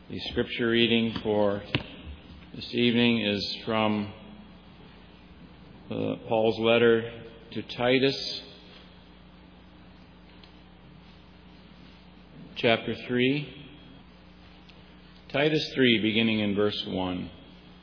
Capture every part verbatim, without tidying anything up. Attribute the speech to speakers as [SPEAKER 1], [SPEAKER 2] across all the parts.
[SPEAKER 1] The scripture reading for this evening is from uh, Paul's letter to Titus, chapter three. Titus three, beginning in verse one.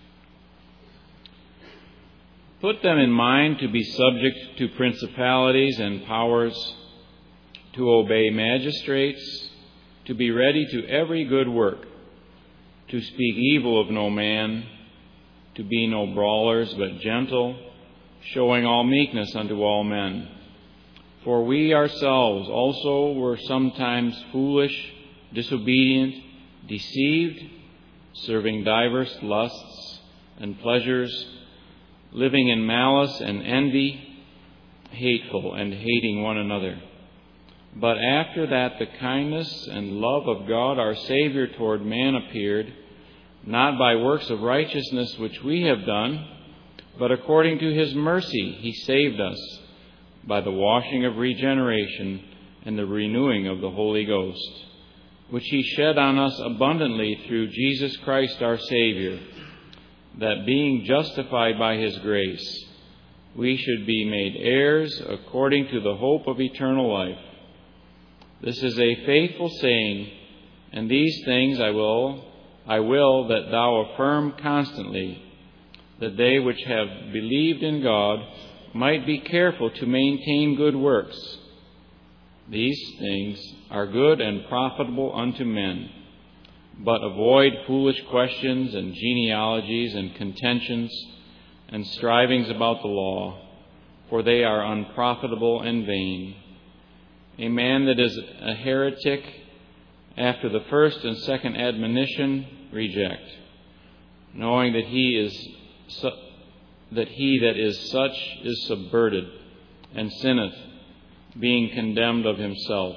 [SPEAKER 1] Put them in mind to be subject to principalities and powers, to obey magistrates, to be ready to every good work, to speak evil of no man, to be no brawlers, but gentle, showing all meekness unto all men. For we ourselves also were sometimes foolish, disobedient, deceived, serving divers lusts and pleasures, living in malice and envy, hateful and hating one another. But after that the kindness and love of God our Savior toward man appeared, not by works of righteousness which we have done, but according to His mercy He saved us by the washing of regeneration and the renewing of the Holy Ghost, which He shed on us abundantly through Jesus Christ our Savior, that being justified by His grace, we should be made heirs according to the hope of eternal life. This is a faithful saying, and these things I will, I will that thou affirm constantly, that they which have believed in God might be careful to maintain good works. These things are good and profitable unto men. But avoid foolish questions and genealogies and contentions and strivings about the law, for they are unprofitable and vain. A man that is a heretic after the first and second admonition reject, knowing that he is su- that he that is such is subverted and sinneth, being condemned of himself.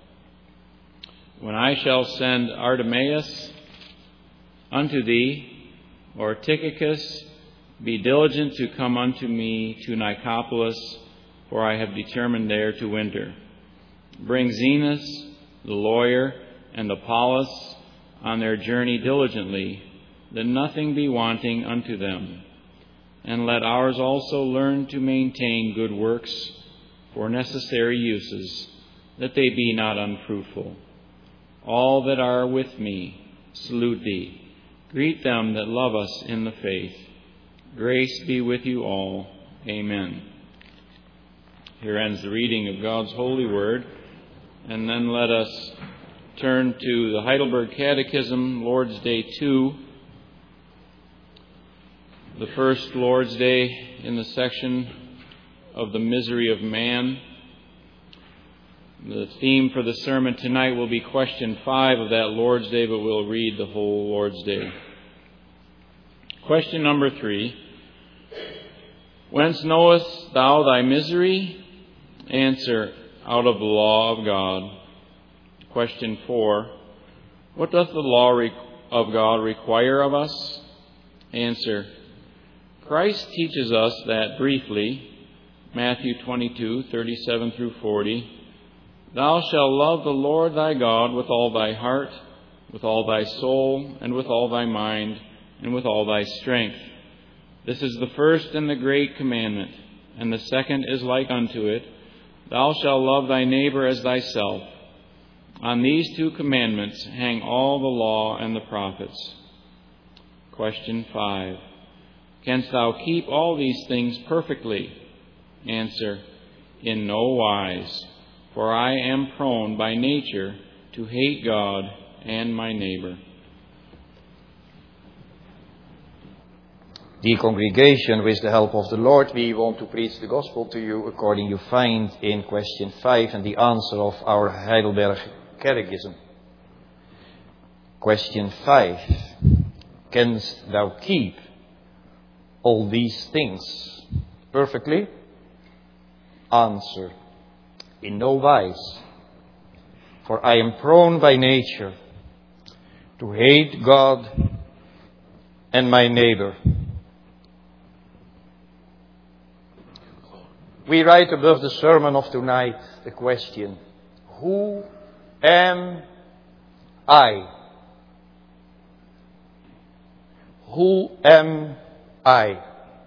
[SPEAKER 1] When I shall send Artemas unto thee, or Tychicus, be diligent to come unto me to Nicopolis, for I have determined there to winter. Bring Zenas, the lawyer, and Apollos on their journey diligently, that nothing be wanting unto them. And let ours also learn to maintain good works for necessary uses, that they be not unfruitful. All that are with me salute thee. Greet them that love us in the faith. Grace be with you all. Amen. Here ends the reading of God's holy word. And then let us turn to the Heidelberg Catechism, Lord's Day two. The first Lord's Day in the section of the misery of man. The theme for the sermon tonight will be question five of that Lord's Day, but we'll read the whole Lord's Day. Question number three. Whence knowest thou thy misery? Answer, out of the law of God. Question four. What doth the law of God require of us? Answer, Christ teaches us that briefly, Matthew twenty-two, thirty-seven through forty, Thou shalt love the Lord thy God with all thy heart, with all thy soul, and with all thy mind, and with all thy strength. This is the first and the great commandment, and the second is like unto it. Thou shalt love thy neighbor as thyself. On these two commandments hang all the law and the prophets. Question five. Canst thou keep all these things perfectly? Answer, in no wise. For I am prone by nature to hate God and my neighbor.
[SPEAKER 2] Dear congregation, with the help of the Lord, we want to preach the gospel to you according you find in question five and the answer of our Heidelberg Catechism. Question five. Canst thou keep all these things perfectly? Answer, in no wise. For I am prone by nature to hate God and my neighbor. We write above the sermon of tonight the question, who am I? who am I?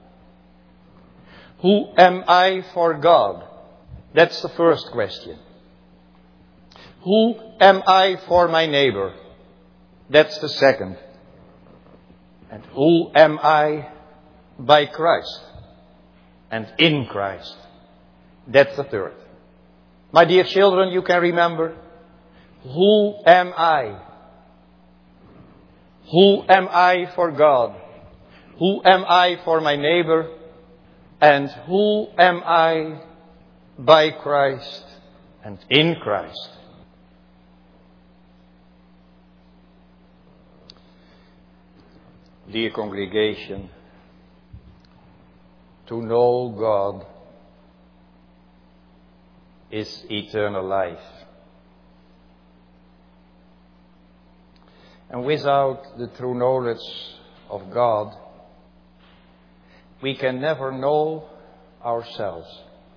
[SPEAKER 2] Who am I for God? That's the first question. Who am I for my neighbor? That's the second. And who am I by Christ and in Christ? That's the third. My dear children, you can remember, who am I? Who am I for God? Who am I for my neighbor? And who am I by Christ and in Christ? Dear congregation, to know God is eternal life. And without the true knowledge of God, we can never know ourselves.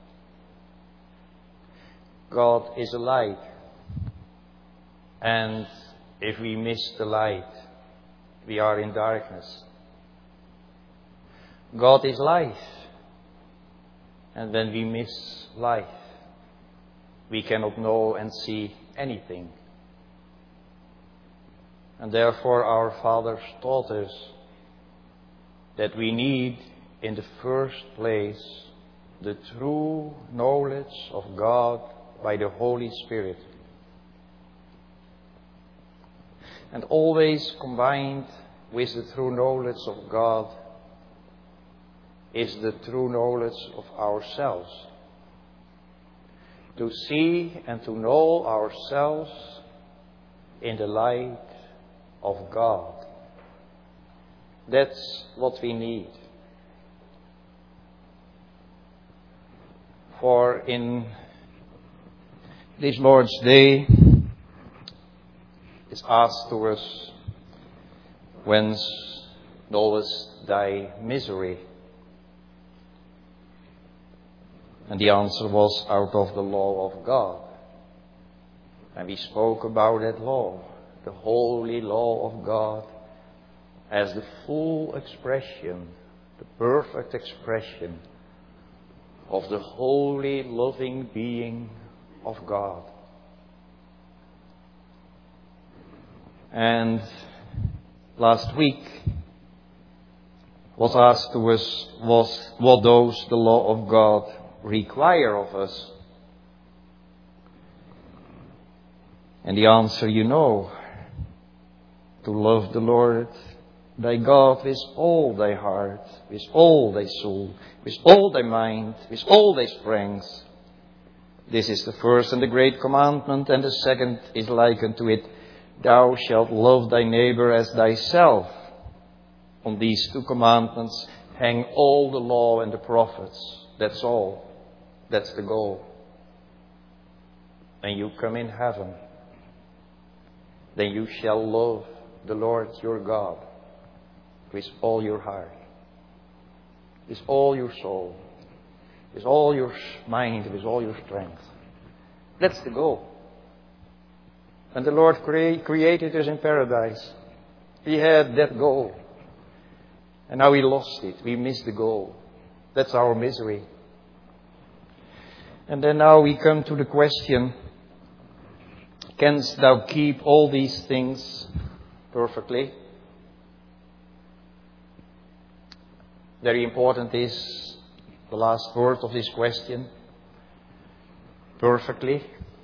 [SPEAKER 2] God is a light. And if we miss the light, we are in darkness. God is life. And when we miss life, we cannot know and see anything. And therefore our fathers taught us that we need, in the first place, the true knowledge of God by the Holy Spirit. And always combined with the true knowledge of God is the true knowledge of ourselves. To see and to know ourselves in the light of God. That's what we need. For in this Lord's Day, it's asked to us, whence knowest thy misery? And the answer was, out of the law of God. And we spoke about that law, the holy law of God, as the full expression, the perfect expression of the holy, loving being of God. And last week, what asked to us was, what does the law of God require of us? And the answer you know, to love the Lord thy God with all thy heart, with all thy soul, with all thy mind, with all thy strength. This is the first and the great commandment, and the second is likened to it. Thou shalt love thy neighbor as thyself. On these two commandments hang all the law and the prophets. That's all. That's the goal. And you come in heaven. Then you shall love the Lord your God with all your heart, with all your soul, with all your mind, with all your strength. That's the goal. And the Lord cre- created us in paradise. He had that goal. And now we lost it. We missed the goal. That's our misery. And then now we come to the question, canst thou keep all these things perfectly? Very important is the last word of this question. Perfectly.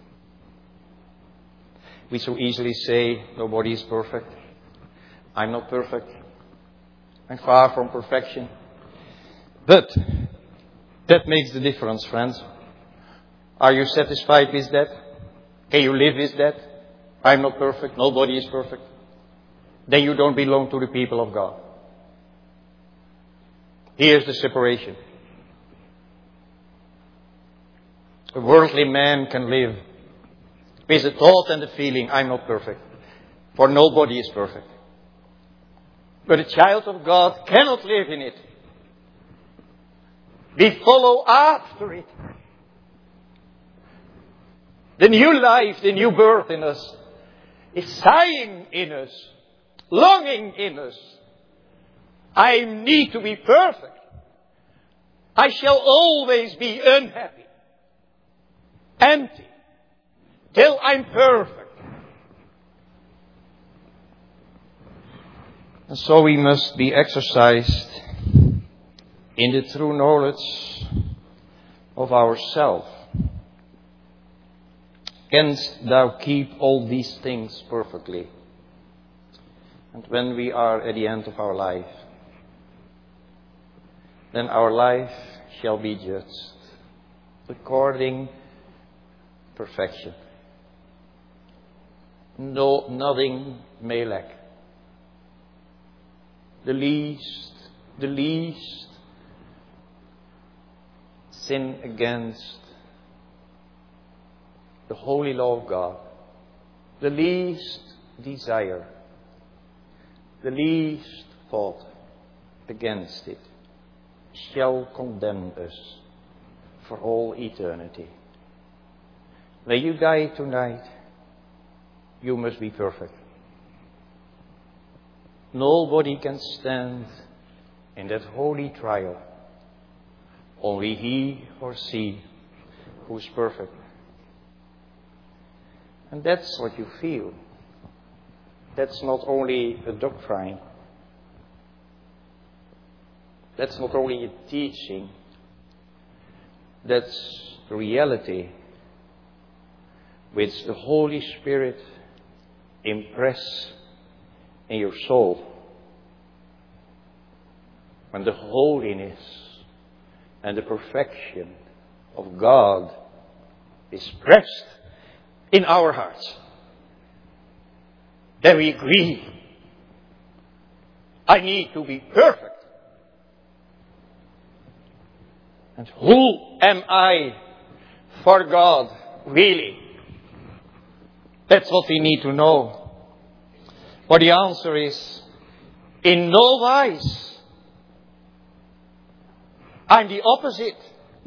[SPEAKER 2] We so easily say, nobody is perfect. I'm not perfect. I'm far from perfection. But that makes the difference, friends. Are you satisfied with that? Can you live with that? I'm not perfect. Nobody is perfect. Then you don't belong to the people of God. Here's the separation. A worldly man can live with the thought and the feeling, I'm not perfect. For nobody is perfect. But a child of God cannot live in it. We follow after it. The new life, the new birth in us is sighing in us, longing in us I need to be perfect. I shall always be unhappy, empty, till I'm perfect. And so we must be exercised in the true knowledge of ourselves. Canst thou keep all these things perfectly? And when we are at the end of our life, then our life shall be judged according to perfection. No, nothing may lack. The least, the least sin against the holy law of God, the least desire, the least thought against it, shall condemn us for all eternity. When you die tonight, you must be perfect. Nobody can stand in that holy trial. Only he or she who is perfect. And that's what you feel. That's not only a doctrine. That's not only a teaching. That's the reality which the Holy Spirit impress in your soul. When the holiness and the perfection of God is pressed in our hearts, then we agree, I need to be perfect. And who am I for God, really? That's what we need to know. For the answer is, in no wise. I'm the opposite.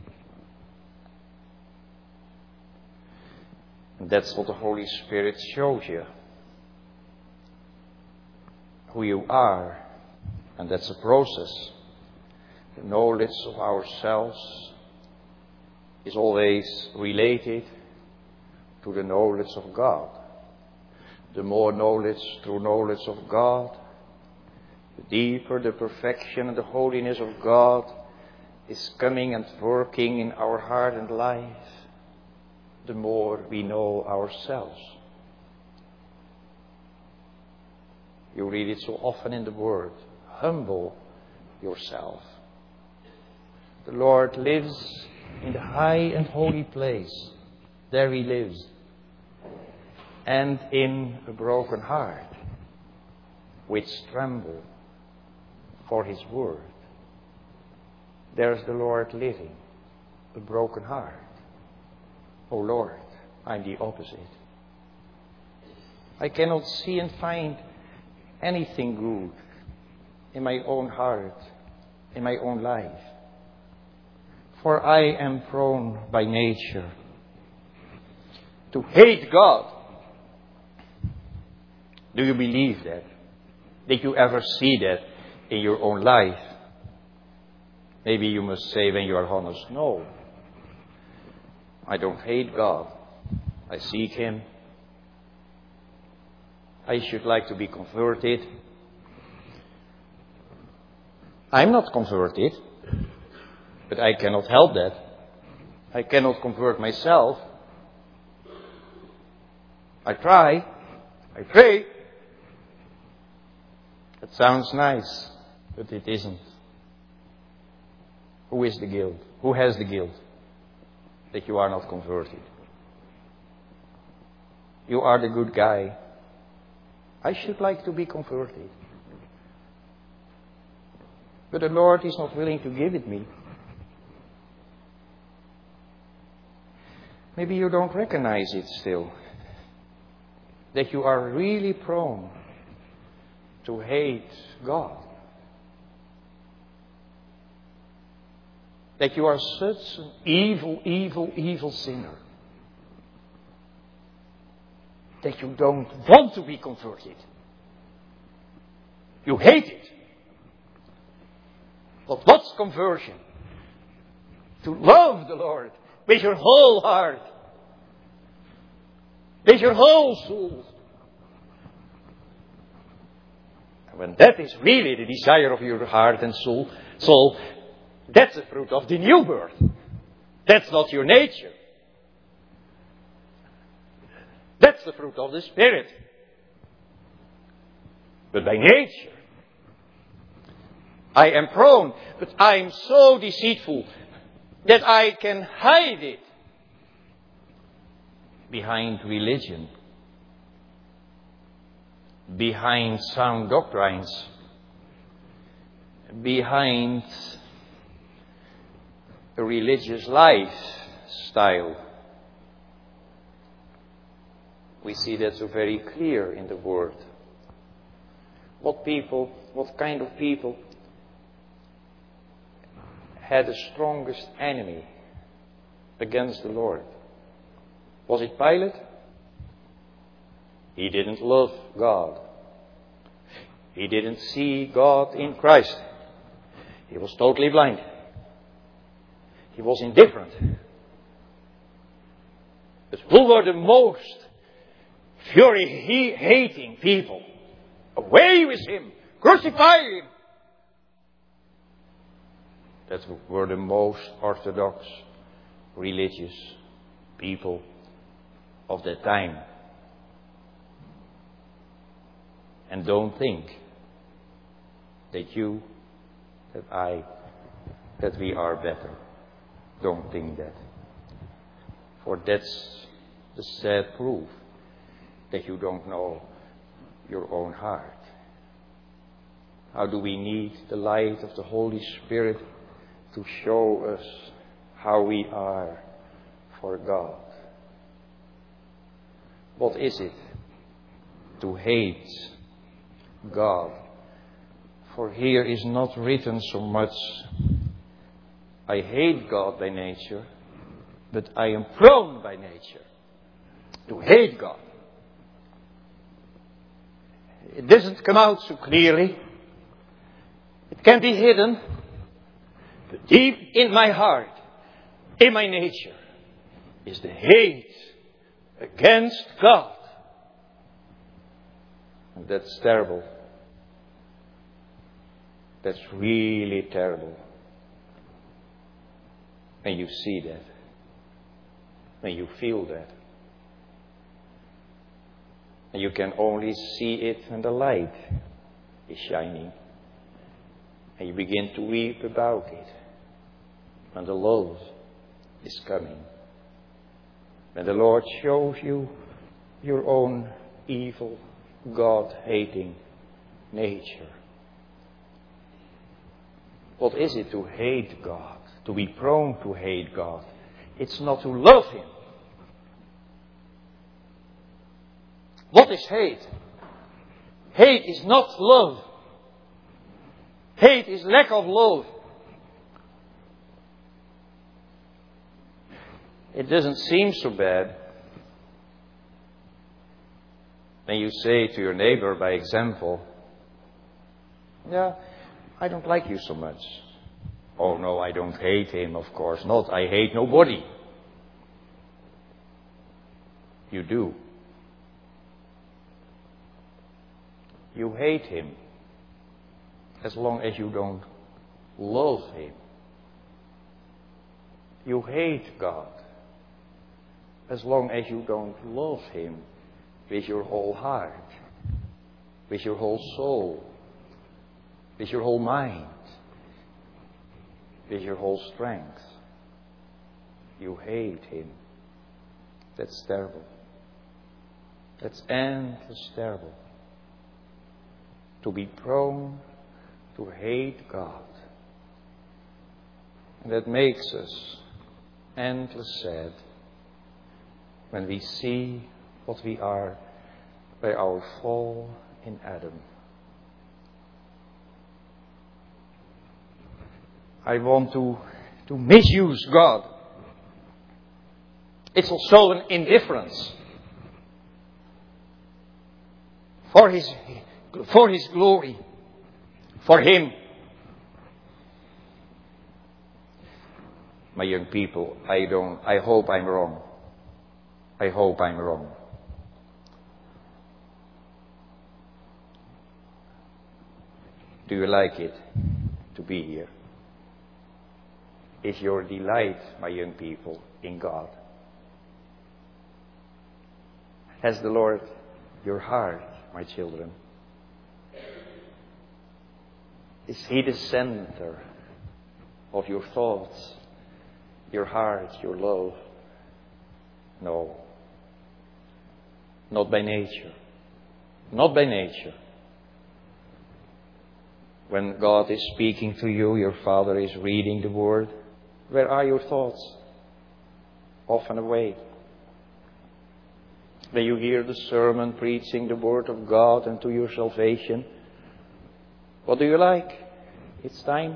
[SPEAKER 2] And that's what the Holy Spirit shows you. Who you are. And that's a process. The knowledge of ourselves is always related to the knowledge of God. The more knowledge, true knowledge of God, the deeper the perfection and the holiness of God is coming and working in our heart and life, the more we know ourselves. You read it so often in the Word. Humble yourself. The Lord lives in the high and holy place. There He lives. And in a broken heart, which tremble for His word. There's the Lord living, a broken heart. Oh Lord, I'm the opposite. I cannot see and find anything good in my own heart, in my own life. For I am prone by nature to hate God. Do you believe that? Did you ever see that in your own life? Maybe you must say when you are honest, no. I don't hate God. I seek Him. I should like to be converted. I'm not converted, but I cannot help that. I cannot convert myself. I try. I pray. It sounds nice, but it isn't. Who is the guilt? Who has the guilt that you are not converted? You are the good guy. I should like to be converted. But the Lord is not willing to give it me. Maybe you don't recognize it still. That you are really prone to hate God. That you are such an evil, evil, evil sinner. That you don't want to be converted. You hate it. But what's conversion? To love the Lord with your whole heart, with your whole soul. And when that is really the desire of your heart and soul, soul, that's the fruit of the new birth. That's not your nature. That's the fruit of the Spirit. But by nature, I am prone, but I am so deceitful that I can hide it behind religion, behind sound doctrines, behind a religious lifestyle. We see that so very clear in the Word. What people, what kind of people had the strongest enemy against the Lord? Was it Pilate? He didn't love God. He didn't see God in Christ. He was totally blind. He was indifferent. But who were the most fury-hating people? Away with him! Crucify him! That were the most orthodox, religious people of that time. And don't think that you, that I, that we are better. Don't think that. For that's the sad proof that you don't know your own heart. How do we need the light of the Holy Spirit to show us how we are for God? What is it to hate God? For here is not written so much, I hate God by nature, but I am prone by nature to hate God. It doesn't come out so clearly. It can be hidden. But deep in my heart, in my nature, is the hate against God. And that's terrible. That's really terrible. And you see that. And you feel that. And you can only see it when the light is shining. And you begin to weep about it when the load is coming. When the Lord shows you your own evil, God-hating nature. What is it to hate God? To be prone to hate God? It's not to love Him. What is hate? Hate is not love. Hate is lack of love. It doesn't seem so bad when you say to your neighbor, by example, yeah, I don't like you so much. Oh no, I don't hate him, of course not. I hate nobody. You do. You hate him as long as you don't love him. You hate God as long as you don't love him with your whole heart, with your whole soul, with your whole mind, with your whole strength. You hate him. That's terrible. That's endless terrible. To be prone to hate God. And that makes us endless sad when we see what we are by our fall in Adam. I want to, to misuse God. It's also an indifference for His, for His glory, for Him. my young people, I don't, I hope I'm wrong. I hope I'm wrong. Do you like it to be here? Is your delight, my young people, in God? Has the Lord your heart, my children? Is He the center of your thoughts, your heart, your love? No. Not by nature. Not by nature. When God is speaking to you, your Father is reading the Word, where are your thoughts? Often away. When you hear the sermon preaching the Word of God and to your salvation, what do you like? It's time.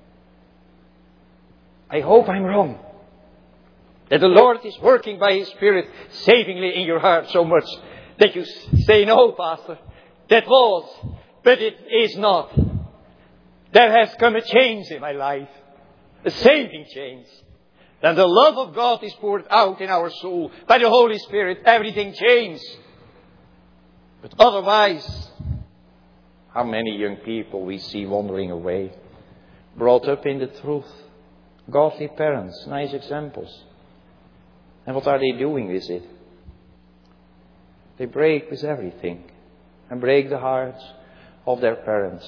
[SPEAKER 2] I hope I'm wrong. That the Lord is working by His Spirit savingly in your heart so much that you say, no, Pastor, that was, but it is not. There has come a change in my life. A saving change. Then the love of God is poured out in our soul. By the Holy Spirit, everything changes. But otherwise, how many young people we see wandering away, brought up in the truth. Godly parents, nice examples. And what are they doing with it? They break with everything. And break the hearts of their parents.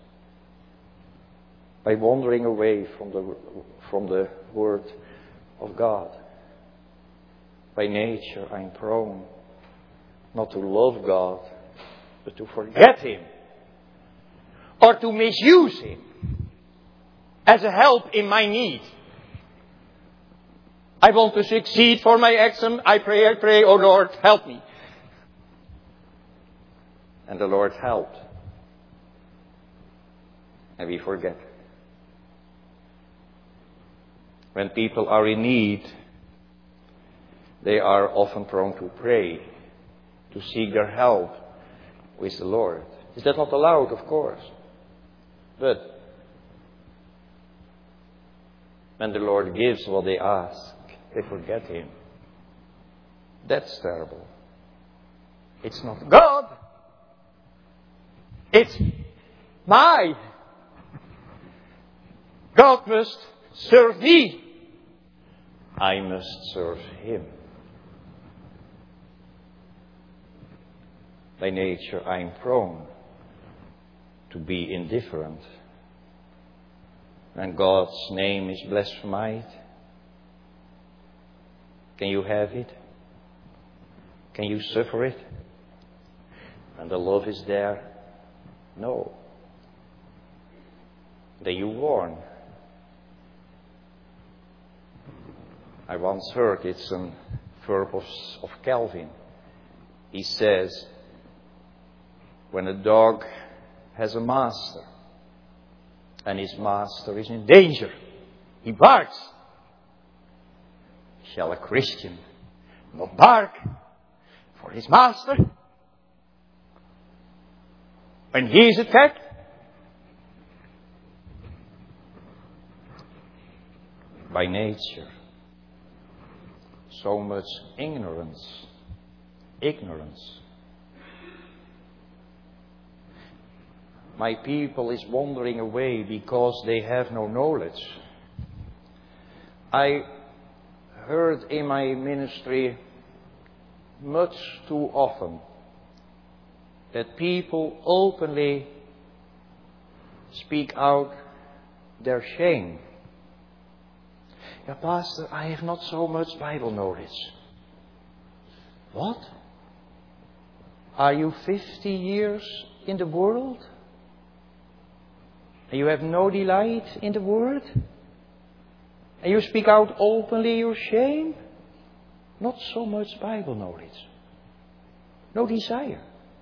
[SPEAKER 2] By wandering away from the, from the Word of God. By nature, I'm prone not to love God, but to forget Him. Or to misuse Him as a help in my need. I want to succeed for my exam. I pray, I pray, oh Lord, help me. And the Lord helped. And we forget. When people are in need, they are often prone to pray, to seek their help with the Lord. Is that not allowed? Of course. But when the Lord gives what they ask, they forget Him. That's terrible. It's not God. It's my. God must serve me. I must serve Him. By nature, I'm prone to be indifferent. When God's name is blasphemed, can you have it? Can you suffer it? When the love is there? No. Then you warn. I once heard it's a verb of, of Calvin. He says, when a dog has a master and his master is in danger, he barks. Shall a Christian not bark for his master when he is attacked? By nature, so much ignorance, ignorance. My people is wandering away because they have no knowledge. I heard in my ministry much too often that people openly speak out their shame. Yeah, Pastor, I have not so much Bible knowledge. What? Are you fifty years in the world? And you have no delight in the Word? And you speak out openly your shame? Not so much Bible knowledge. No desire.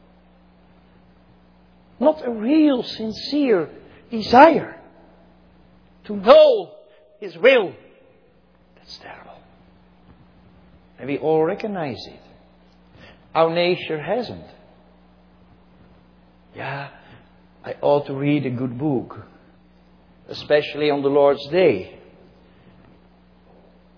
[SPEAKER 2] Not a real, sincere desire to know His will. That's terrible. And we all recognize it. Our nature hasn't. Yeah, I ought to read a good book. Especially on the Lord's Day.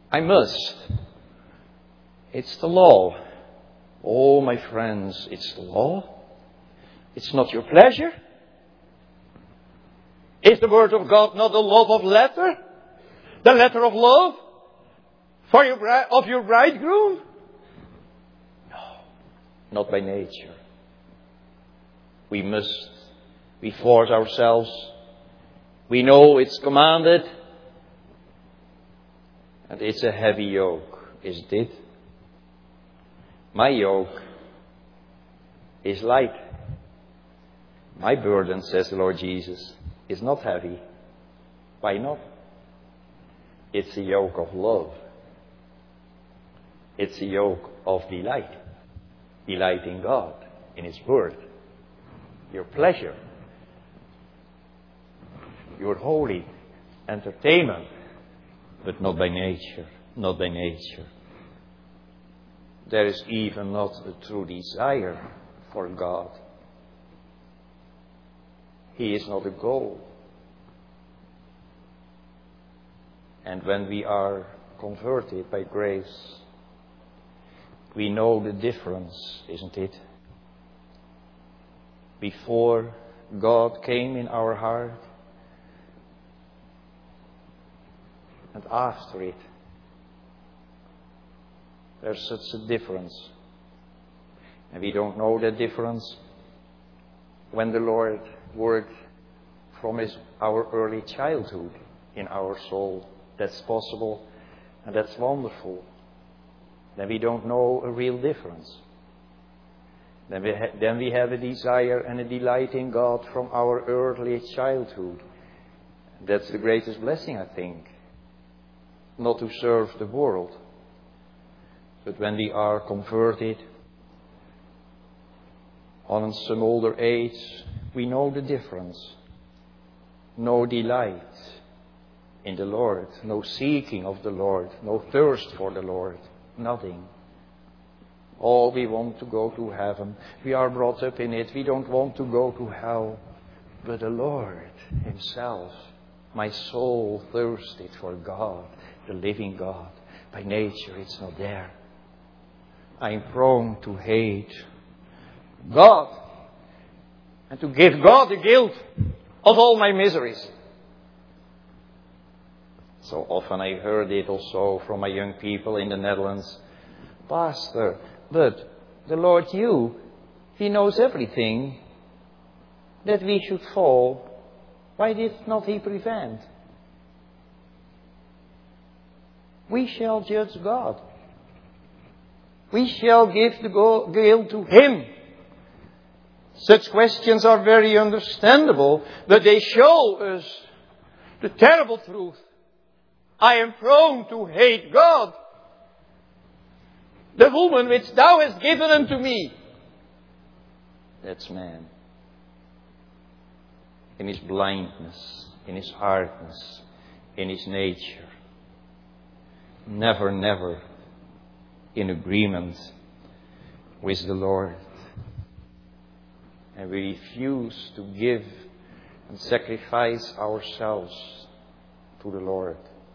[SPEAKER 2] I must. It's the law. Oh, my friends, it's the law. It's not your pleasure. Is the word of God not the love of letter? The letter of love for your bri- of your bridegroom? No, not by nature. We must. We force ourselves. We know it's commanded. And it's a heavy yoke, isn't it? My yoke is light. My burden, says the Lord Jesus, is not heavy. Why not? It's a yoke of love. It's a yoke of delight. Delight in God, in His Word. Your pleasure. Your holy entertainment. But not by nature. Not by nature. There is even not a true desire for God. He is not a goal. And when we are converted by grace, we know the difference, isn't it? Before God came in our heart, and after it, there's such a difference. And we don't know that difference when the Lord worked from his, our early childhood in our soul. That's possible and that's wonderful. Then we don't know a real difference. Then we, ha- then we have a desire and a delight in God from our early childhood. That's the greatest blessing, I think. Not to serve the world. But when we are converted on some older age, we know the difference. No delight in the Lord, no seeking of the Lord, no thirst for the Lord, nothing. All we want to go to heaven. We are brought up in it. We don't want to go to hell. But the Lord Himself, my soul thirsted for God, the living God. By nature it's not there. I'm prone to hate God and to give God the guilt of all my miseries. So often I heard it also from my young people in the Netherlands. Pastor, but the Lord you, He knows everything. That we should fall, why did not He prevent? We shall judge God. We shall give the guilt to Him. Such questions are very understandable, but they show us the terrible truth. I am prone to hate God. The woman which thou hast given unto me. That's man. In his blindness, in his hardness, in his nature. Never, never in agreement with the Lord. And we refuse to give and sacrifice ourselves to the Lord.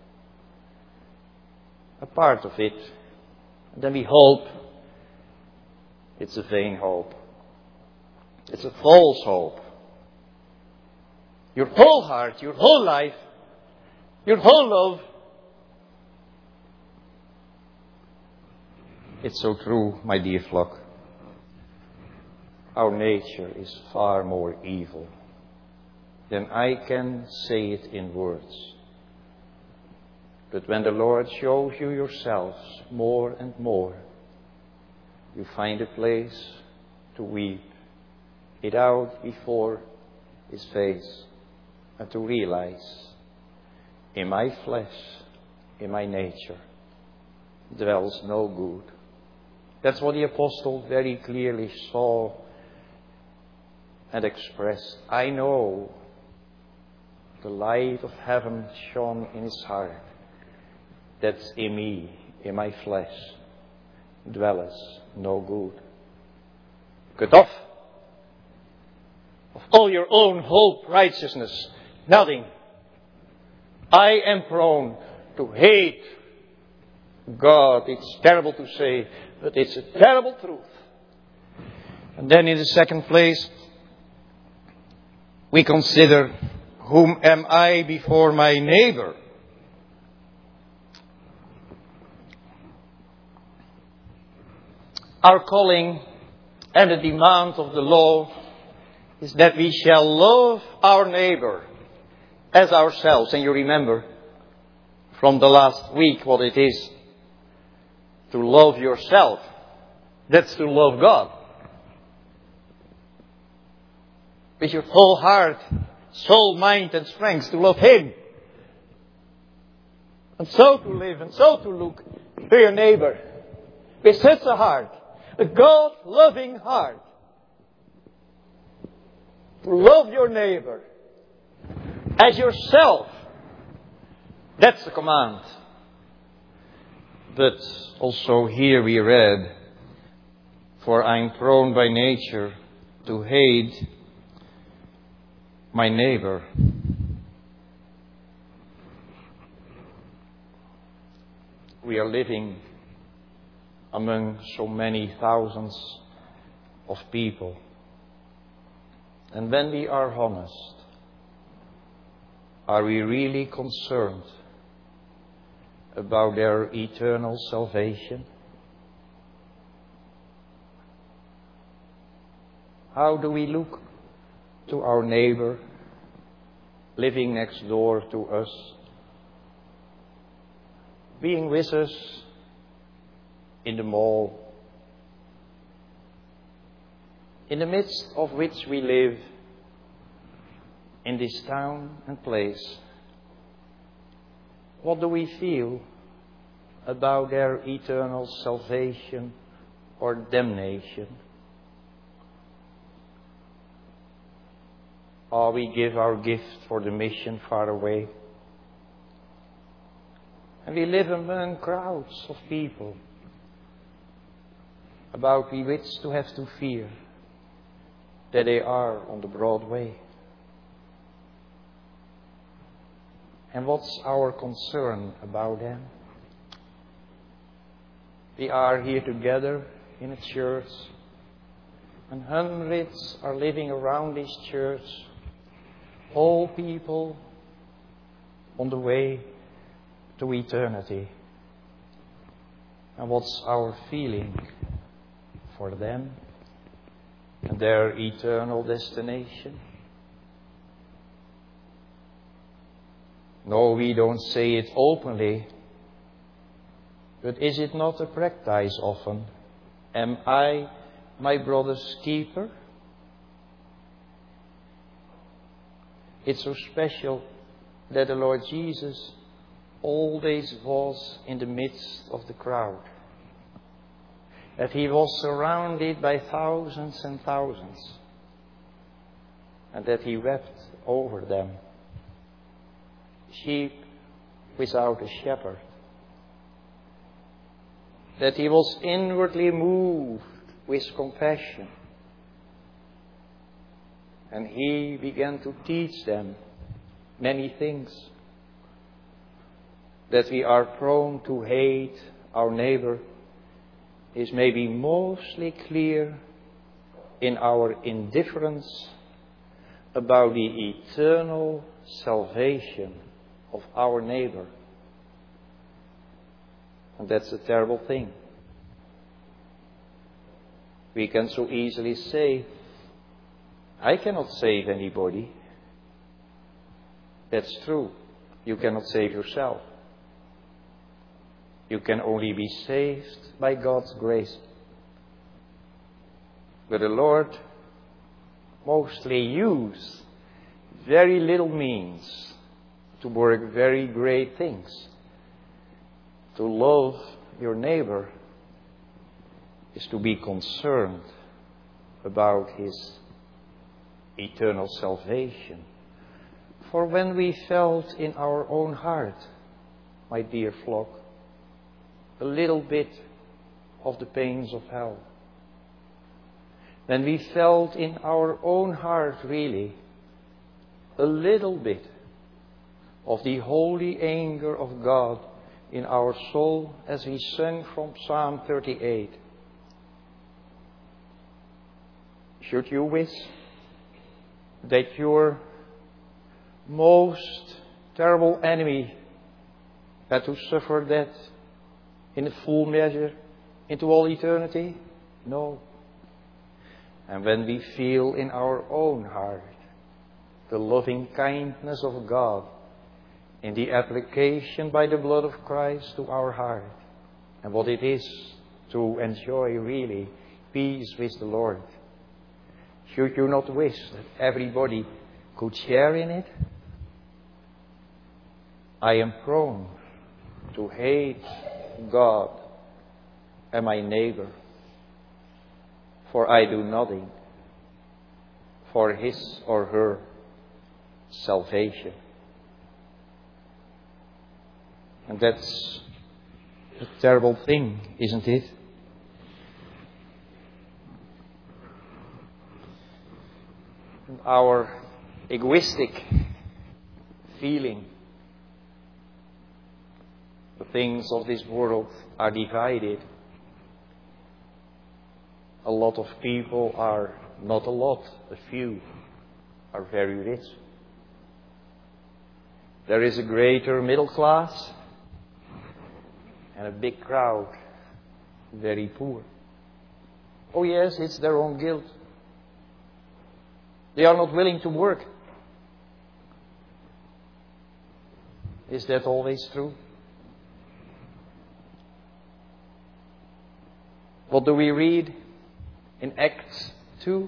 [SPEAKER 2] A part of it. And then we hope. It's a vain hope. It's a false hope. Your whole heart, your whole life, your whole love. It's so true, my dear flock. Our nature is far more evil than I can say it in words. But when the Lord shows you yourselves more and more, you find a place to weep it out before His face and to realize, in my flesh, in my nature, dwells no good. That's what the apostle very clearly saw and expressed. I know the light of heaven shone in his heart. That's in me, in my flesh, dwelleth no good. Cut off of all your own hope, righteousness, nothing. I am prone to hate God, it's terrible to say, but it's a terrible truth. And then in the second place, we consider, whom am I before my neighbor? Our calling and the demand of the law is that we shall love our neighbor as ourselves. And you remember from the last week what it is to love yourself. That's to love God. With your whole heart, soul, mind and strength, to love Him. And so to live and so to look to your neighbor with such a heart, a God-loving heart. To love your neighbor as yourself. That's the command. But also here we read, for I am prone by nature to hate my neighbor. We are living among so many thousands of people. And when we are honest, are we really concerned about their eternal salvation? How do we look to our neighbor living next door to us, being with us in the mall, in the midst of which we live, in this town and place? What do we feel about their eternal salvation or damnation? Or we give our gift for the mission far away. And we live among crowds of people about which to have to fear that they are on the broad way. And what's our concern about them? We are here together in a church, and hundreds are living around this church, all people on the way to eternity. And what's our feeling for them and their eternal destination? No, we don't say it openly, but is it not a practice often? Am I my brother's keeper? It's so special that the Lord Jesus always was in the midst of the crowd. That He was surrounded by thousands and thousands. And that He wept over them. Sheep without a shepherd. That He was inwardly moved with compassion. And He began to teach them many things. That we are prone to hate our neighbor is maybe mostly clear in our indifference about the eternal salvation of our neighbor. And that's a terrible thing. We can so easily say, I cannot save anybody. That's true. You cannot save yourself. You can only be saved by God's grace. But the Lord mostly uses very little means to work very great things. To love your neighbor is to be concerned about his eternal salvation. For when we felt in our own heart, my dear flock, a little bit of the pains of hell, when we felt in our own heart really a little bit of the holy anger of God in our soul as we sing from Psalm thirty-eight. Should you wish that your most terrible enemy had to suffer that in full measure into all eternity? No. And when we feel in our own heart the loving kindness of God in the application by the blood of Christ to our heart, and what it is to enjoy really peace with the Lord, should you not wish that everybody could share in it? I am prone to hate God and my neighbor, for I do nothing for his or her salvation. And that's a terrible thing, isn't it? And our egoistic feeling, the things of this world are divided. A lot of people are, not a lot, a few, are very rich. There is a greater middle class and a big crowd, very poor. Oh yes, it's their own guilt. They are not willing to work. Is that always true? What do we read in Acts two?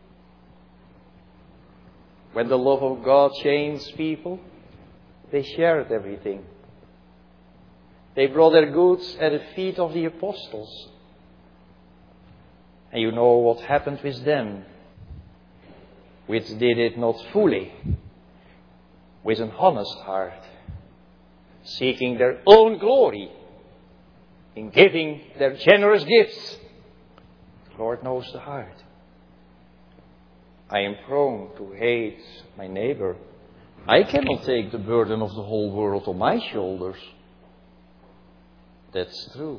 [SPEAKER 2] When the love of God changed people, they shared everything. They brought their goods at the feet of the apostles. And you know what happened with them, which did it not fully, with an honest heart, seeking their own glory in giving their generous gifts. The Lord knows the heart. I am prone to hate my neighbor. I cannot take the burden of the whole world on my shoulders. That's true.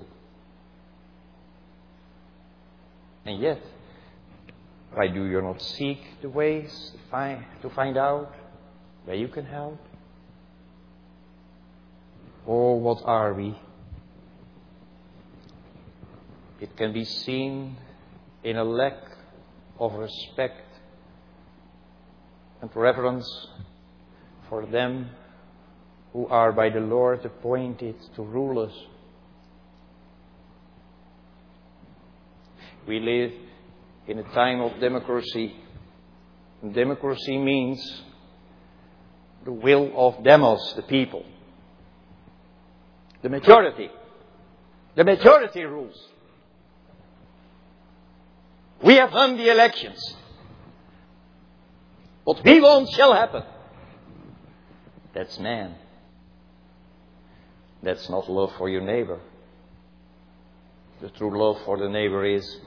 [SPEAKER 2] And yet, why do you not seek the ways to find, to find out where you can help? Oh, what are we? It can be seen in a lack of respect and reverence for them who are by the Lord appointed to rule us. We live in a time of democracy. And democracy means the will of demos, the people. The majority. The majority rules. We have won the elections. What we want shall happen. That's man. That's not love for your neighbor. The true love for the neighbor is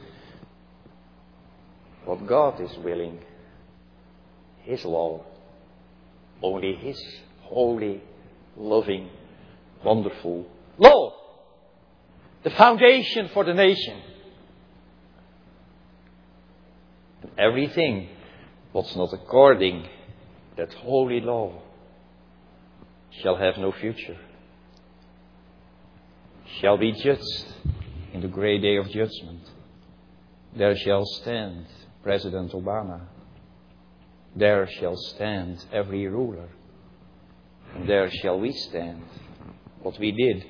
[SPEAKER 2] what God is willing. His law. Only His holy, loving, wonderful law. The foundation for the nation. And everything what's not according that holy law shall have no future. Shall be judged in the great day of judgment. There shall stand President Obama. There shall stand every ruler. And there shall we stand what we did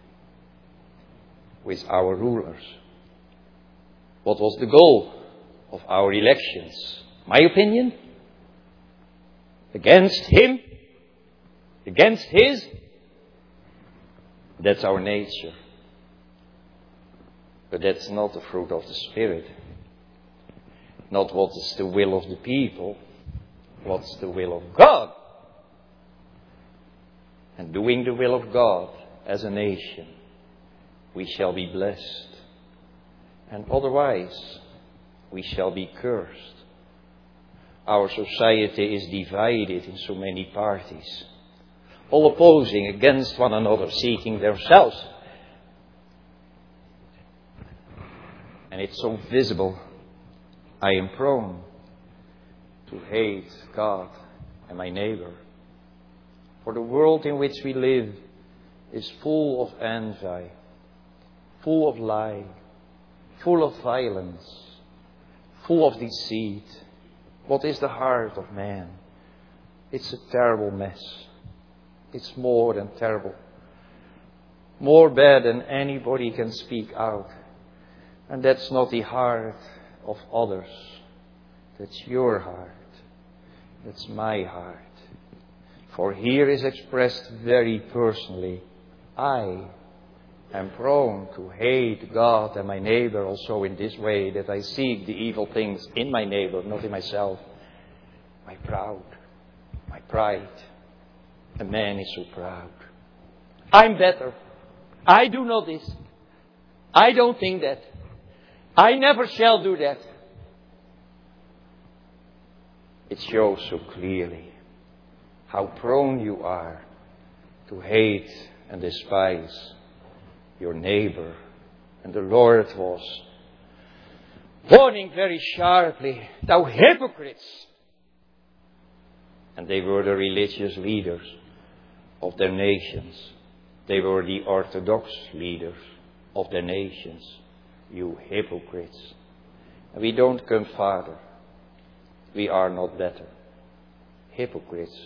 [SPEAKER 2] with our rulers. What was the goal of our elections? My opinion? Against him? Against his? That's our nature. But that's not the fruit of the Spirit. Not what is the will of the people. What's the will of God? And doing the will of God as a nation, we shall be blessed. And otherwise, we shall be cursed. Our society is divided in so many parties. all opposing against one another, seeking themselves. And it's so visible, I am prone to hate God and my neighbor. For the world in which we live is full of envy, full of lying, full of violence, full of deceit. What is the heart of man? It's a terrible mess. It's more than terrible. More bad than anybody can speak out. And that's not the heart of others. That's your heart. That's my heart. For here is expressed very personally, I am prone to hate God and my neighbor also in this way, that I seek the evil things in my neighbor, not in myself. My proud, my pride. A man is so proud. I'm better. I do not this. I don't think that. I never shall do that. It shows so clearly how prone you are to hate and despise your neighbor. And the Lord was warning very sharply, thou hypocrites. And they were the religious leaders of their nations. They were the orthodox leaders of their nations. You hypocrites. And we don't come farther. We are not better. Hypocrites.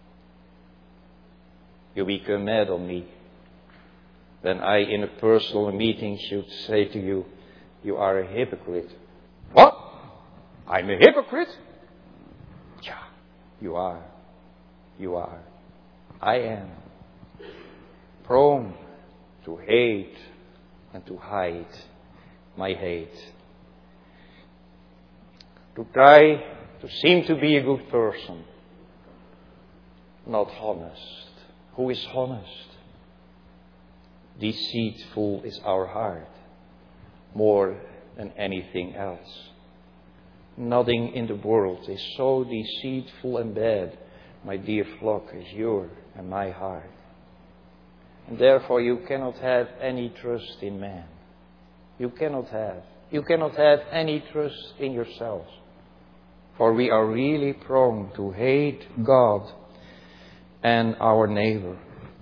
[SPEAKER 2] You become mad on me when I in a personal meeting should say to you, you are a hypocrite. What? I'm a hypocrite? Yeah, you are. You are. I am prone to hate and to hide my hate. To try to seem to be a good person. Not honest. Who is honest? Deceitful is our heart, more than anything else. Nothing in the world is so deceitful and bad, my dear flock, as your and my heart. And therefore you cannot have any trust in man. You cannot have. You cannot have any trust in yourselves. For we are really prone to hate God and our neighbor.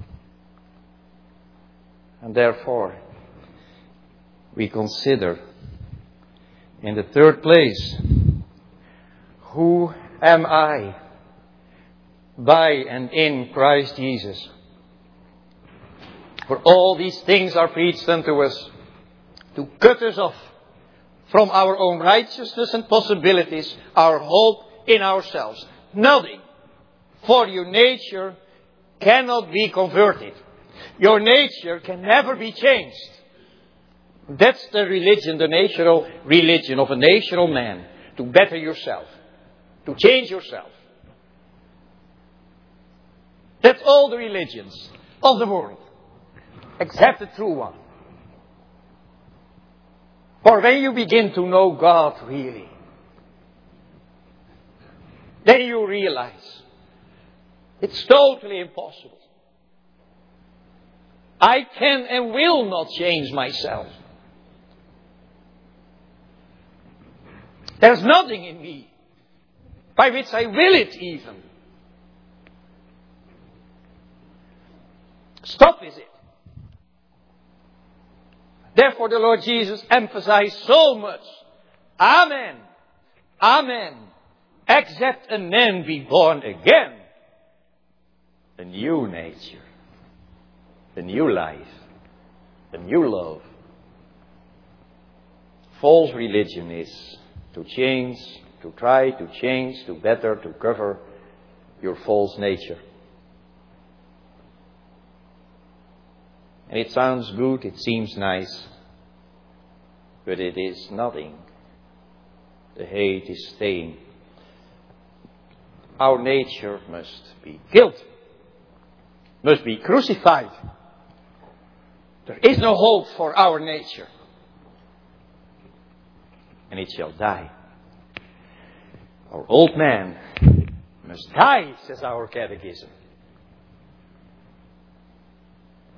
[SPEAKER 2] And therefore, we consider in the third place, who am I by and in Christ Jesus? For all these things are preached unto us to cut us off from our own righteousness and possibilities, our hope in ourselves. Nothing. For your nature cannot be converted. Your nature can never be changed. That's the religion, the natural religion of a natural man. To better yourself. To change yourself. That's all the religions of the world. Except the true one. For when you begin to know God really, then you realize it's totally impossible. I can and will not change myself. There's nothing in me by which I will it even. Stop is it. Therefore the Lord Jesus emphasized so much. Amen. Amen. Except a man be born again. A new nature. A new life. A new love. False religion is to change, to try to change, to better, to cover your false nature. And it sounds good, it seems nice, but it is nothing. The hate is staying. Our nature must be killed, must be crucified. There is no hope for our nature. And it shall die. Our old man must die, says our catechism.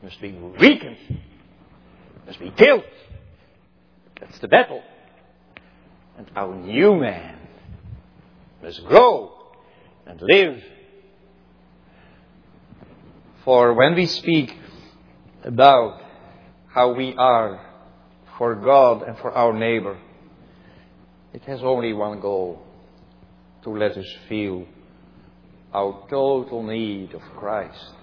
[SPEAKER 2] must be weakened, must be killed. That's the battle. And our new man must grow and live. For when we speak about how we are for God and for our neighbor, it has only one goal: to let us feel our total need of Christ.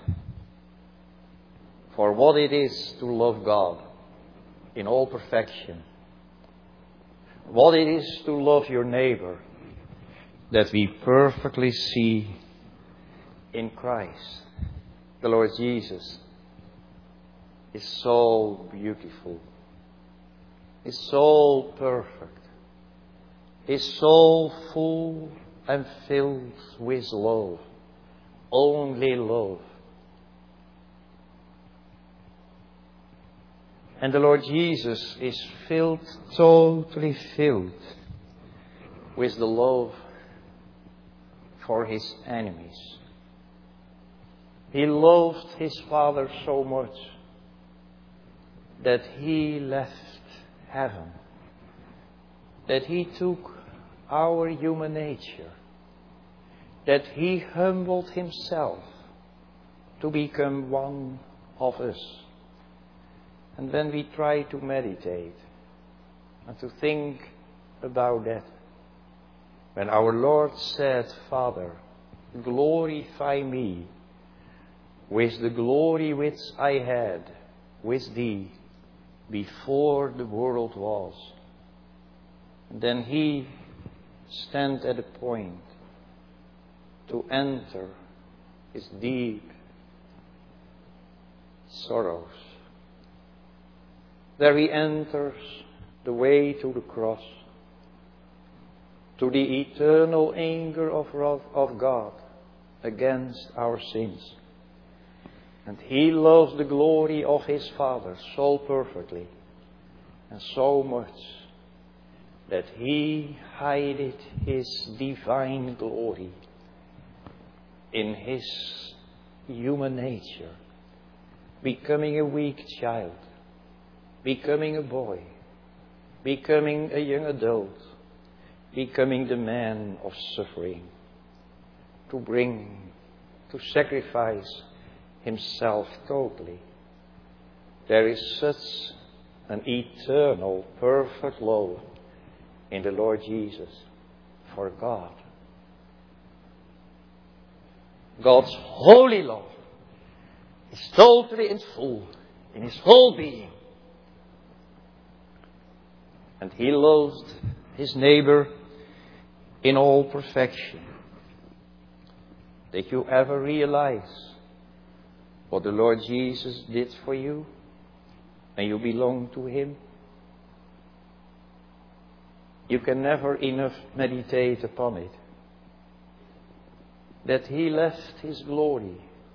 [SPEAKER 2] For what it is to love God in all perfection, what it is to love your neighbor, that we perfectly see in Christ. The Lord Jesus is so beautiful, is so perfect, is so full and filled with love, only love. And the Lord Jesus is filled, totally filled with the love for His enemies. He loved His Father so much that He left heaven, that He took our human nature, that He humbled Himself to become one of us. And when we try to meditate and to think about that, when our Lord said, Father, glorify me with the glory which I had with Thee before the world was, and then He stands at a point to enter His deep sorrows, there He enters the way to the cross, to the eternal anger of wrath of God against our sins. And He loves the glory of His Father so perfectly and so much that He hided His divine glory in His human nature, becoming a weak child, becoming a boy, becoming a young adult, becoming the man of suffering, to bring, to sacrifice Himself totally. There is such an eternal, perfect love in the Lord Jesus for God. God's holy love is totally and full in His whole being. And He loved His neighbor in all perfection. Did you ever realize what the Lord Jesus did for you and you belong to Him? You can never enough meditate upon it. That He left His glory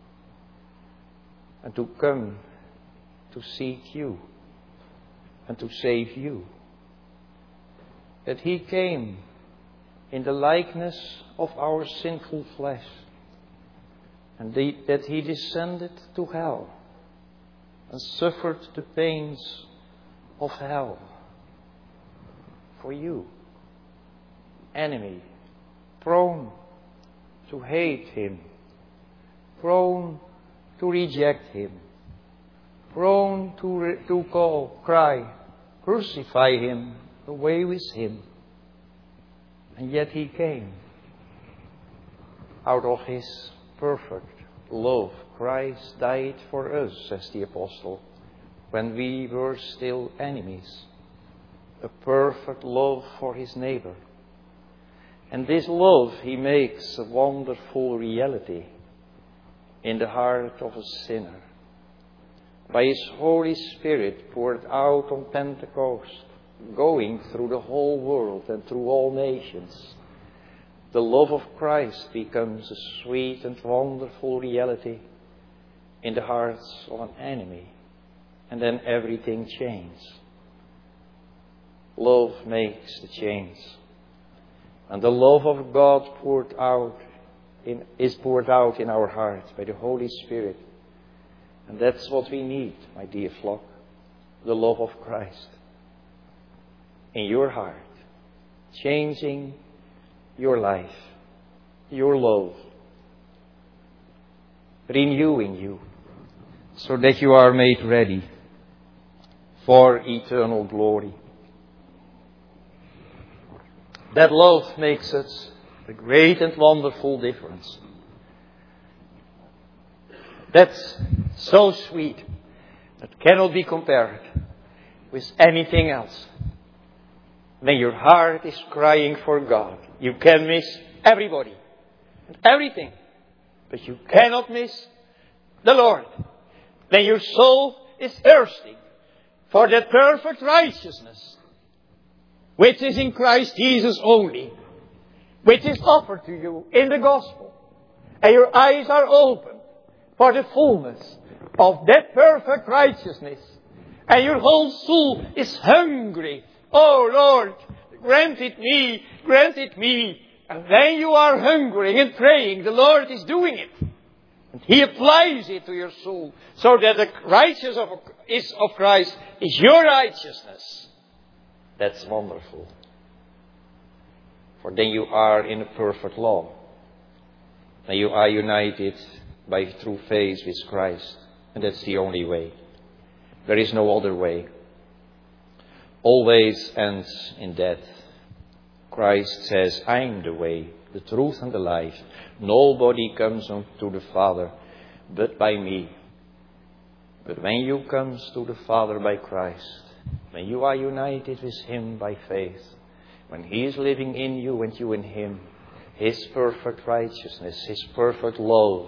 [SPEAKER 2] and to come to seek you and to save you. That He came in the likeness of our sinful flesh, and that He descended to hell and suffered the pains of hell for you, enemy, prone to hate Him, prone to reject Him, prone to, re- to call, cry, crucify Him, away with Him. And yet He came out of His perfect love. Christ died for us, says the apostle, when we were still enemies. A perfect love for His neighbor. And this love He makes a wonderful reality in the heart of a sinner. By His Holy Spirit poured out on Pentecost, going through the whole world and through all nations, the love of Christ becomes a sweet and wonderful reality in the hearts of an enemy. And then everything changes. Love makes the change. And the love of God poured out in, is poured out in our hearts by the Holy Spirit. And that's what we need, my dear flock. The love of Christ in your heart, changing your life, your love, renewing you, so that you are made ready for eternal glory. That love makes it a great and wonderful difference. That's so sweet that cannot be compared with anything else. When your heart is crying for God, you can miss everybody and everything, but you cannot miss the Lord. When your soul is thirsting for that perfect righteousness, which is in Christ Jesus only, which is offered to you in the gospel, and your eyes are open for the fullness of that perfect righteousness, and your whole soul is hungry. Oh Lord, grant it me, grant it me. And when you are hungry and praying, the Lord is doing it. And He applies it to your soul, so that the righteousness of, is of Christ is your righteousness. That's wonderful. For then you are in a perfect law. And you are united by true faith with Christ. And that's the only way. There is no other way. Always ends in death. Christ says, I am the way, the truth and the life. Nobody comes to the Father but by me. But when you come to the Father by Christ, when you are united with Him by faith, when He is living in you and you in Him, His perfect righteousness, His perfect love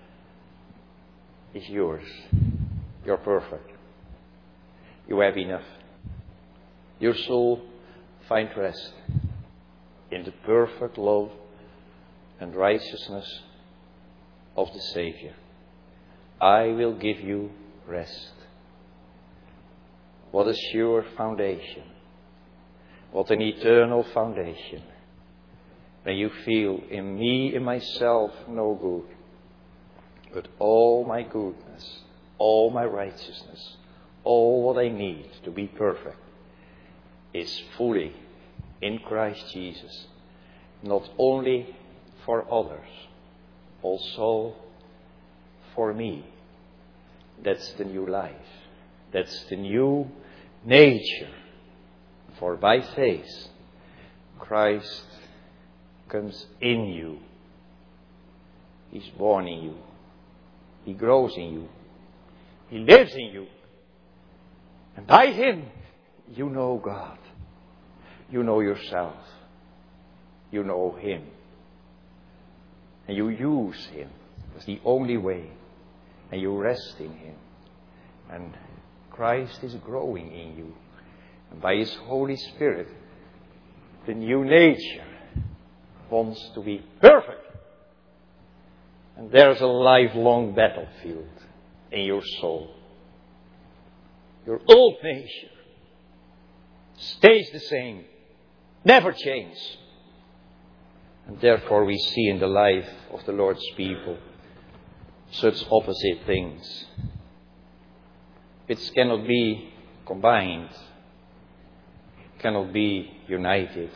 [SPEAKER 2] is yours. You're perfect. You have enough. Your soul finds rest in the perfect love and righteousness of the Savior. I will give you rest. What a sure foundation. What an eternal foundation. When you feel in me, in myself, no good, but all my goodness, all my righteousness, all what I need to be perfect is fully in Christ Jesus. Not only for others, also for me. That's the new life. That's the new nature. For by faith, Christ comes in you. He's born in you. He grows in you. He lives in you. And by Him, you know God. You know yourself. You know Him. And you use Him. That's the only way. And you rest in Him. And Christ is growing in you. And by His Holy Spirit, the new nature wants to be perfect. And there's a lifelong battlefield in your soul. Your old nature stays the same, never change. And therefore we see in the life of the Lord's people such opposite things, which cannot be combined, cannot be united.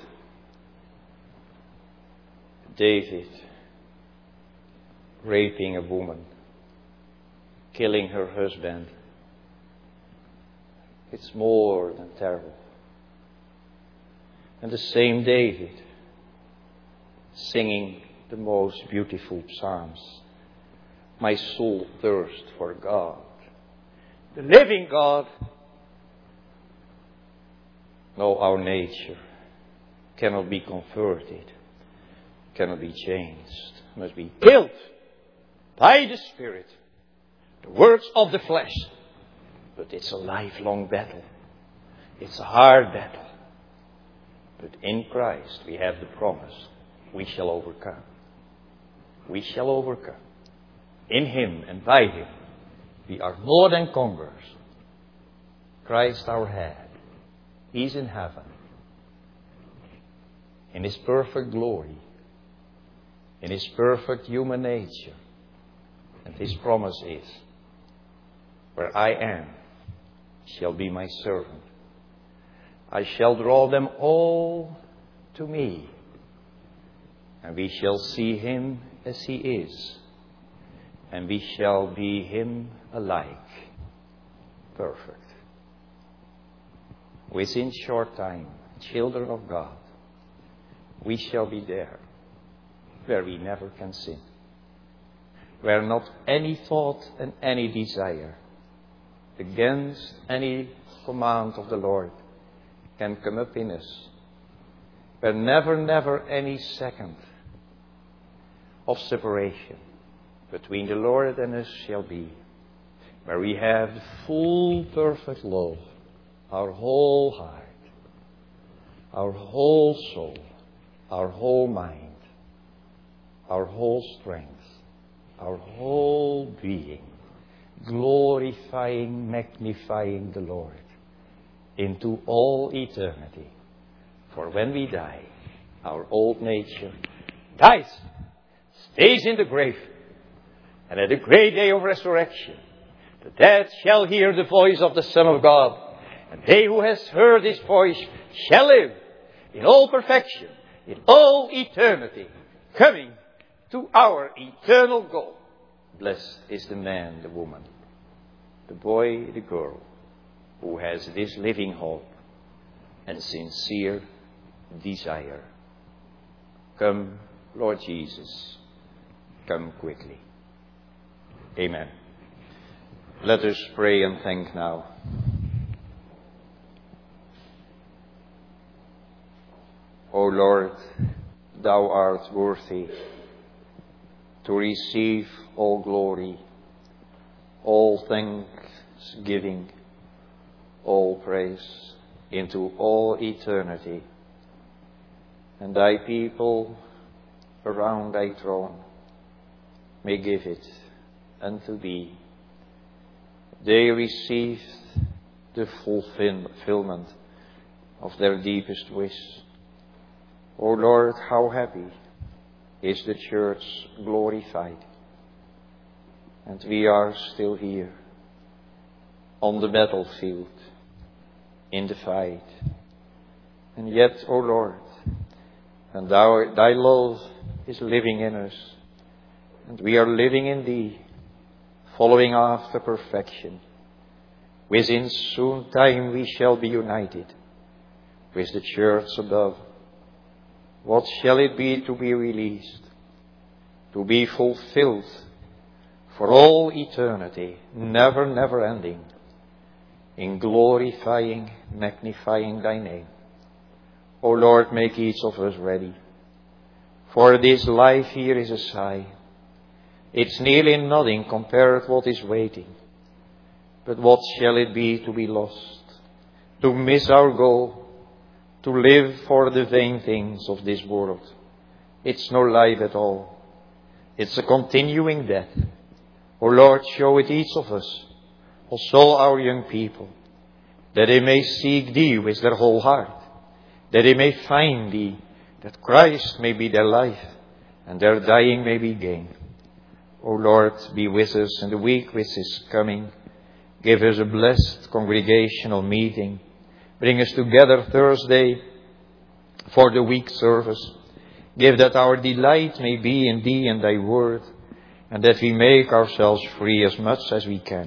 [SPEAKER 2] David raping a woman, killing her husband. It's more than terrible. And the same David singing the most beautiful psalms. My soul thirsts for God, the living God. No, our nature cannot be converted, cannot be changed, must be killed by the Spirit, the works of the flesh. But it's a lifelong battle. It's a hard battle. But in Christ we have the promise. We shall overcome. We shall overcome. In Him and by Him we are more than conquerors. Christ our head. He's in heaven. In His perfect glory. In His perfect human nature. And His promise is, where I am shall be my servant. I shall draw them all to me, and we shall see him as he is, and we shall be him alike, perfect. Within short time, children of God, we shall be there, where we never can sin, where not any thought and any desire against any command of the Lord can come up in us, where never, never any second of separation between the Lord and us shall be, where we have the full perfect love, our whole heart, our whole soul, our whole mind, our whole strength, our whole being, glorifying, magnifying the Lord into all eternity. For when we die, our old nature dies, stays in the grave, and at the great day of resurrection, the dead shall hear the voice of the Son of God, and they who has heard his voice shall live in all perfection, in all eternity, coming to our eternal goal. Blessed is the man, the woman, the boy, the girl, who has this living hope and sincere desire. Come, Lord Jesus, come quickly. Amen. Let us pray and thank now. O Lord, thou art worthy to receive all glory, all thanksgiving, all praise into all eternity. And thy people around thy throne may give it unto thee. They received the fulfillment of their deepest wish. O Lord, how happy is the church glorified. And we are still here on the battlefield, in the fight. And yet, O Lord, and thou, thy love is living in us, and we are living in thee, following after perfection. Within soon time we shall be united with the church above. What shall it be to be released, to be fulfilled for all eternity, never, never ending, in glorifying, magnifying thy name. O Lord, make each of us ready. For this life here is a sigh. It's nearly nothing compared to what is waiting. But what shall it be to be lost, to miss our goal, to live for the vain things of this world? It's no life at all. It's a continuing death. O Lord, show it each of us, also our young people, that they may seek thee with their whole heart, that they may find thee, that Christ may be their life, and their dying may be gain. O Lord, be with us in the week which is coming. Give us a blessed congregational meeting. Bring us together Thursday for the week service. Give that our delight may be in thee and thy word, and that we make ourselves free as much as we can.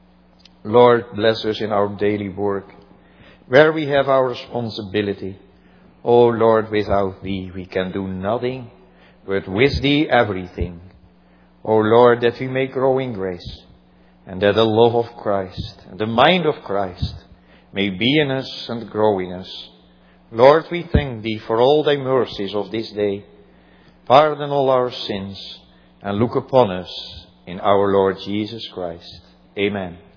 [SPEAKER 2] Lord, bless us in our daily work, where we have our responsibility. O Lord, without thee we can do nothing, but with thee everything. O Lord, that we may grow in grace, and that the love of Christ and the mind of Christ may be in us and grow in us. Lord, we thank thee for all thy mercies of this day. Pardon all our sins and look upon us in our Lord Jesus Christ. Amen.